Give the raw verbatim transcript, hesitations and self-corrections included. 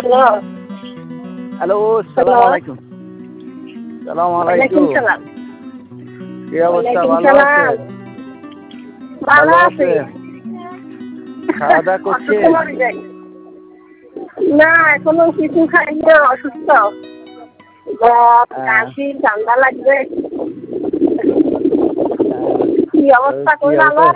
Hello. Hello, hello. আসসালামু আলাইকুম। সালাম ওয়ালাইকুম আলাইকুম। সালাম। কি অবস্থা, ওয়ালাইকুম ভালো সালাম। আছেন? ভালো ভালো আছি। আছেন? খাওয়া-দাওয়া অসুস্থ করছেন? মরে যাই। না, এখনো কিছু খাইনি, অসুস্থ। জ্বর, হ্যাঁ। কাশি, ঠান্ডা লাগবে। হ্যাঁ। কি তো অবস্থা কি কই হবে? ভালো?